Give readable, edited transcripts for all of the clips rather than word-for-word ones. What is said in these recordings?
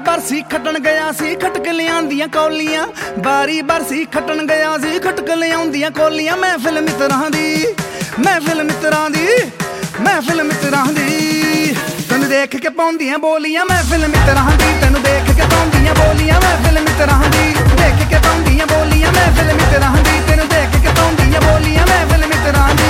ਬਰਸੀ ਖੱਟਣ ਗਿਆ ਸੀ ਖਟਕ ਲਿਆਂਦੀਆਂ ਕੌਲੀਆਂ ਬਾਰੀ ਬਰਸੀ ਖੱਟਣ ਗਿਆ ਸੀ ਖਟਕ ਲਿਆਉਂਦੀਆਂ ਕੌਲੀਆਂ ਮਹਿਫਿਲ ਮਿੱਤਰਾਂ ਦੀ ਮਹਿਫਿਲ ਮਿੱਤਰਾਂ ਦੀ ਮਹਿਫਿਲ ਮਿੱਤਰਾਂ ਦੀ ਤੈਨੂੰ ਦੇਖ ਕੇ ਪਾਉਂਦੀਆਂ ਬੋਲੀਆਂ ਮਹਿਫਿਲ ਮਿੱਤਰਾਂ ਦੀ ਤੈਨੂੰ ਦੇਖ ਕੇ ਪਾਉਂਦੀਆਂ ਬੋਲੀਆਂ ਮਹਿਫਿਲ ਮਿੱਤਰਾਂ ਦੀ ਦੇਖ ਕੇ ਪਾਉਂਦੀਆਂ ਬੋਲੀਆਂ ਮਹਿਫਿਲ ਮਿੱਤਰਾਂ ਦੀ ਤੈਨੂੰ ਦੇਖ ਕੇ ਪਾਉਂਦੀਆਂ ਬੋਲੀਆਂ ਮਹਿਫਿਲ ਮਿੱਤਰਾਂ ਦੀ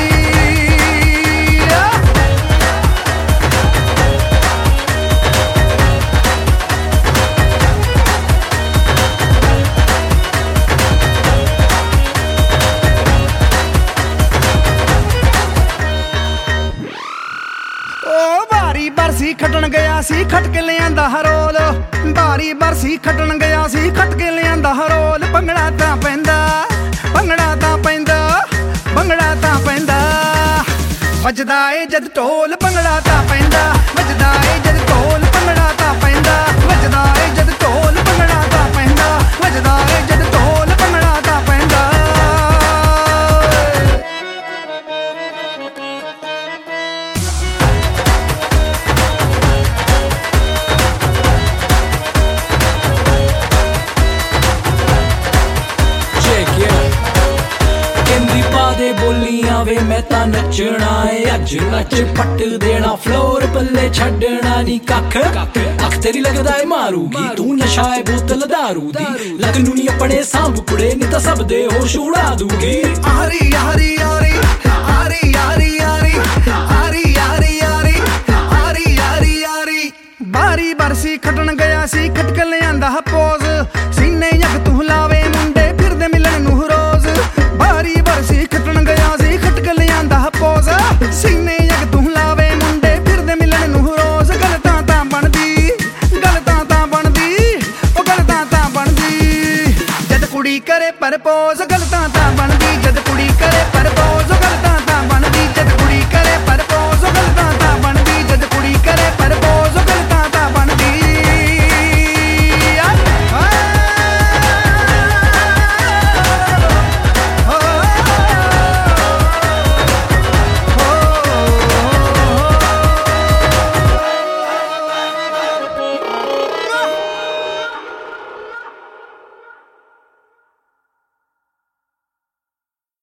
ਬਾਰੀ ਬਰਸੀ ਖੱਟਣ ਗਿਆ ਸੀ ਖਟ ਕੇ ਲਿਆਂਦਾ ਹਰੋਲ ਬਾਰੀ ਬਰਸੀ ਖੱਟਣ ਗਿਆ ਸੀ ਖਟ ਕੇ ਲਿਆਂਦਾ ਹਰੋਲ ਭੰਗੜਾ ਤਾਂ ਪੈਂਦਾ ਭੰਗੜਾ ਤਾਂ ਪੈਂਦਾ ਭੰਗੜਾ ਤਾਂ ਪੈਂਦਾ ਵੱਜਦਾ ਏ ਜਦ ਢੋਲ ਭੰਗੜਾ ਤਾਂ ਪੈਂਦਾ ਵੱਜਦਾ ਏ ਜਦ ਢੋਲ ਭੰਗੜਾ ਤਾਂ ਪੈਂਦਾ ਵੱਜਦਾ ਏ ਜਦ ਢੋਲ ਭੰਗੜਾ ਤਾਂ ਪੈਂਦਾ ਵੱਜਦਾ ਏ ਜਦ ਢੋਲ ਭੰਗੜਾ ਤਾਂ ਪੈਂਦਾ ਦੇ ਬੋਲੀਆਂ ਵੇ ਮੈਂ ਤਾਂ ਨੱਚਣਾ ਏ ਅੱਜ ਨੱਚ ਪੱਟ ਦੇਣਾ ਫਲੋਰ ਪੱਲੇ ਛੱਡਣਾ ਨੀ ਕੱਖ ਅੱਖ ਤੇਰੀ ਲੱਗਦਾ ਏ ਮਾਰੂਗੀ ਤੂੰ ਨਸ਼ਾ ਏ ਬੋਤਲ ਦਾਰੂ ਦੀ ਲੱਗ ਨੂੰ ਨੀ ਆਪਣੇ ਸਾਂਭ ਕੁੜੇ ਨੀ ਤਾਂ ਸਭ ਦੇ ਹੋਸ਼ ਉਡਾ ਦੂਗੀ ਆਰੀ ਆਰੀ ਆਰੀ ਆਰੀ ਆਰੀ ਆਰੀ ਆਰੀ ਆਰੀ ਆਰੀ ਆਰੀ ਆਰੀ ਆਰੀ ਬਾਰੀ ਬਰਸੀ ਖੱਟਣ ਗਿਆ ਸੀ ਖਟਕ ਲਿਆਂਦਾ ਪੋਜ਼ ਸੀਨੇ ਯਕ ਤੂੰ ਲਾਵੇ ਮੁੰਡੇ ਫਿਰਦੇ ਮਿਲਣ ਨੂੰ ਰੋਜ਼ ਬਾਰੀ ਬਰਸੀ ਖੱਟਣ ਗਿਆ ਸੀ ਖਟਕ ਲਿਆਂਦਾ ਪੋਜ਼ ਸੀਨੇ ਯਕ ਤੂੰ ਲਾਵੇ ਮੁੰਡੇ ਫਿਰਦੇ ਮਿਲਣ ਨੂੰ ਰੋਜ਼ ਗੱਲ ਤਾਂ ਬਣਦੀ ਗੱਲ ਤਾਂ ਬਣਦੀ ਉਹ ਗੱਲ ਤਾਂ ਬਣਦੀ ਜਦ ਕੁੜੀ ਕਰੇ ਪਰਪੋਜ਼ ਗੱਲ ਤਾਂ